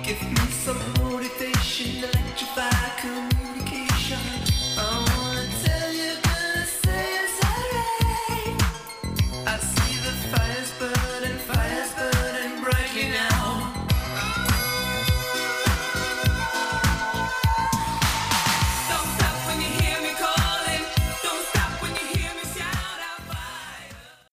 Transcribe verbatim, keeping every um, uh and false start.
Give me some motivation, electrify communication. I wanna tell you, gonna say it's alright. I